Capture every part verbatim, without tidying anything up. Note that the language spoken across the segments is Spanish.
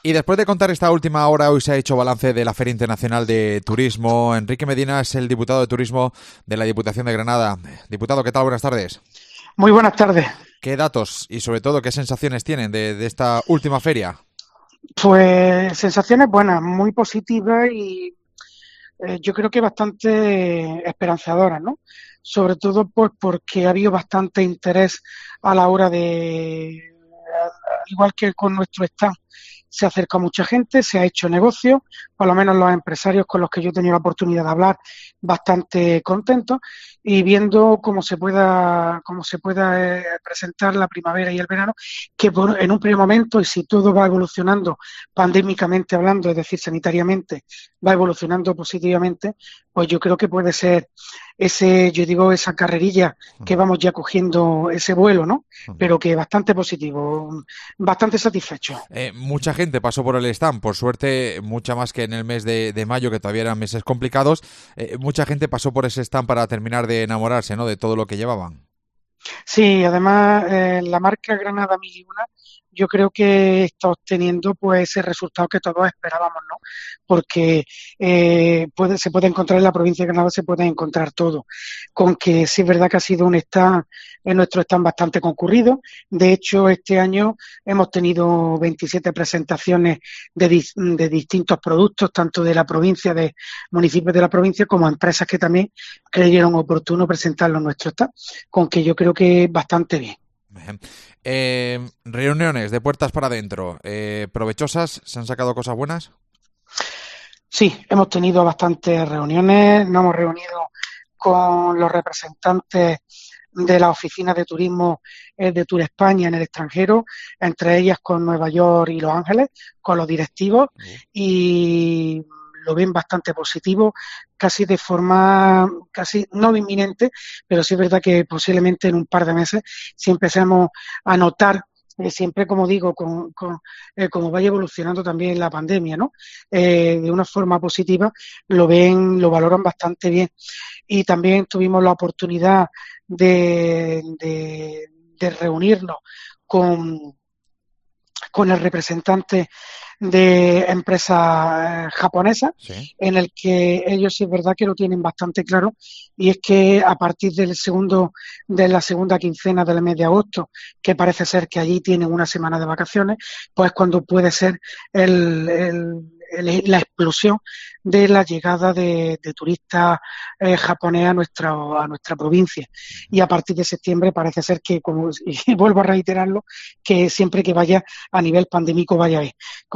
Y después de contar esta última hora, hoy se ha hecho balance de la Feria Internacional de Turismo. Enrique Medina es el diputado de Turismo de la Diputación de Granada. Diputado, ¿qué tal? Buenas tardes. Muy buenas tardes. ¿Qué datos y sobre todo qué sensaciones tienen de, de esta última feria? Pues sensaciones buenas, muy positivas y eh, yo creo que bastante esperanzadoras, ¿no? Sobre todo pues porque ha habido bastante interés a la hora de, al igual que con nuestro stand, se acerca mucha gente, se ha hecho negocio, por lo menos los empresarios con los que yo he tenido la oportunidad de hablar, bastante contentos, y viendo cómo se pueda, cómo se pueda eh, presentar la primavera y el verano, que por, en un primer momento, y si todo va evolucionando pandémicamente hablando, es decir, sanitariamente, va evolucionando positivamente, pues yo creo que puede ser ese, yo digo, esa carrerilla que vamos ya cogiendo ese vuelo, ¿no? Pero que bastante positivo, bastante satisfecho. Eh, mucha gente pasó por el stand, por suerte, mucha más que en el mes de, de mayo, que todavía eran meses complicados. Eh, mucha gente pasó por ese stand para terminar de enamorarse, ¿no?, de todo lo que llevaban. Sí, además eh, la marca Granada Mil y Una, yo creo que está obteniendo pues ese resultado que todos esperábamos, ¿no? Porque eh, puede, se puede encontrar en la provincia de Granada, se puede encontrar todo. Con que sí es verdad que ha sido un stand, en nuestro stand bastante concurrido. De hecho, este año hemos tenido veintisiete presentaciones de, dis, de distintos productos, tanto de la provincia, de municipios de la provincia, como empresas que también creyeron oportuno presentarlo en nuestro stand. Con que yo creo que bastante bien. Eh, reuniones de puertas para adentro, eh, provechosas, ¿se han sacado cosas buenas? Sí, hemos tenido bastantes reuniones, nos hemos reunido con los representantes de las oficinas de turismo de Tour España en el extranjero, entre ellas con Nueva York y Los Ángeles, con los directivos, y lo ven bastante positivo, casi de forma, casi no inminente, pero sí es verdad que posiblemente en un par de meses, si empezamos a notar, eh, siempre como digo, con, con eh, como vaya evolucionando también la pandemia, ¿no? Eh, de una forma positiva, lo ven, lo valoran bastante bien. Y también tuvimos la oportunidad de, de, de reunirnos con, con el representante de empresas eh, japonesas, Sí. en el que ellos sí es verdad que lo tienen bastante claro, y es que a partir del segundo, de la segunda quincena del mes de agosto, que parece ser que allí tienen una semana de vacaciones, pues cuando puede ser el, el el, la explosión de la llegada de, de turistas eh, japoneses a nuestra, a nuestra provincia. Y a partir de septiembre parece ser que, como y vuelvo a reiterarlo, que siempre que vaya a nivel pandémico vaya bien.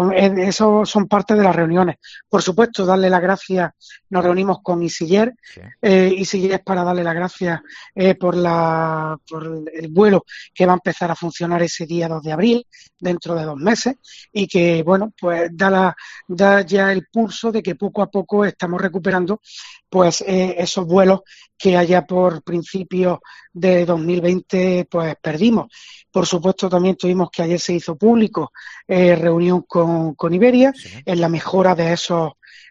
Eso son parte de las reuniones. Por supuesto, darle las gracias, nos reunimos con Isiller, Sí. eh, Isiller es para darle las gracias eh, por, la, por el vuelo que va a empezar a funcionar ese día dos de abril, dentro de dos meses, y que, bueno, pues da, la, da ya el pulso de que poco a poco estamos recuperando pues eh, esos vuelos que allá por principios de dos mil veinte pues perdimos. Por supuesto, también tuvimos que ayer se hizo público eh, reunión con, con Iberia Sí. en la mejora de esos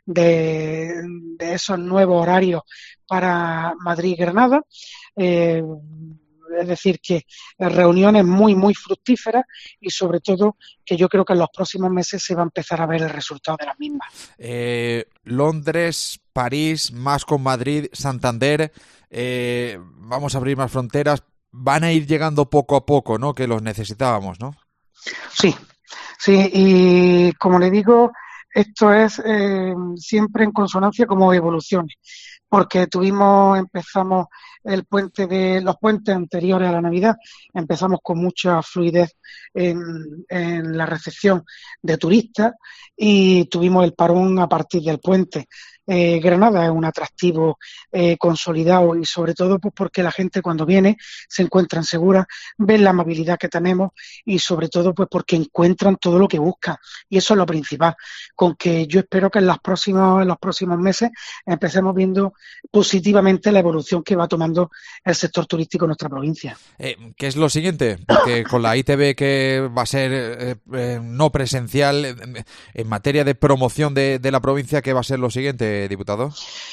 de, de esos nuevos horarios para Madrid y Granada. Eh, es decir, que reuniones muy, muy fructíferas y sobre todo que yo creo que en los próximos meses se va a empezar a ver el resultado de las mismas. Eh, Londres, París, más con Madrid, Santander, eh, vamos a abrir más fronteras, van a ir llegando poco a poco, ¿no?, que los necesitábamos, ¿no? Sí, sí, y como le digo, esto es eh, siempre en consonancia como evoluciones, porque tuvimos, empezamos el puente de los puentes anteriores a la Navidad, empezamos con mucha fluidez en, en la recepción de turistas y tuvimos el parón a partir del puente. Eh, Granada es un atractivo eh, consolidado y sobre todo pues porque la gente cuando viene se encuentran seguras, ven la amabilidad que tenemos y sobre todo pues porque encuentran todo lo que buscan y eso es lo principal, con que yo espero que en los próximos, en los próximos meses empecemos viendo positivamente la evolución que va tomando el sector turístico en nuestra provincia. Eh, ¿Qué es lo siguiente? Porque con la I T B que va a ser eh, eh, no presencial, eh, en materia de promoción de, de la provincia, ¿qué va a ser lo siguiente, diputado?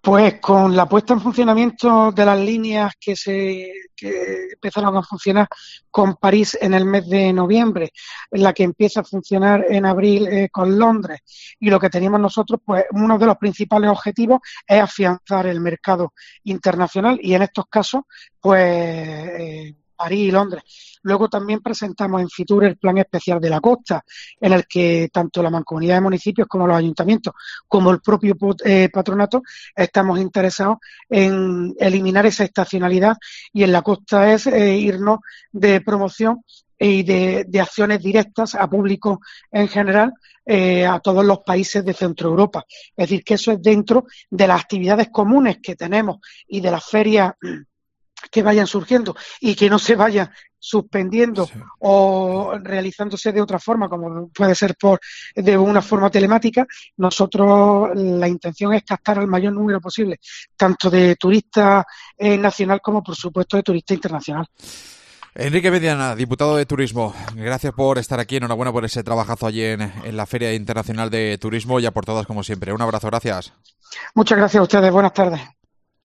Pues con la puesta en funcionamiento de las líneas que se que empezaron a funcionar con París en el mes de noviembre, la que empieza a funcionar en abril eh, con Londres, y lo que teníamos nosotros, pues uno de los principales objetivos es afianzar el mercado internacional y en estos casos, pues eh, París y Londres. Luego también presentamos en Fitur el Plan Especial de la Costa, en el que tanto la Mancomunidad de Municipios como los ayuntamientos, como el propio eh, patronato, estamos interesados en eliminar esa estacionalidad y en la costa es eh, irnos de promoción y de, de acciones directas a público en general, eh, a todos los países de Centro Europa. Es decir, que eso es dentro de las actividades comunes que tenemos y de las ferias que vayan surgiendo y que no se vayan suspendiendo sí. o realizándose de otra forma, como puede ser por de una forma telemática. Nosotros la intención es captar al mayor número posible, tanto de turistas eh, nacional como, por supuesto, de turistas internacional. Enrique Mediana, diputado de Turismo, gracias por estar aquí, enhorabuena por ese trabajazo allí en, en la Feria Internacional de Turismo y a por todas como siempre. Un abrazo, gracias. Muchas gracias a ustedes, buenas tardes.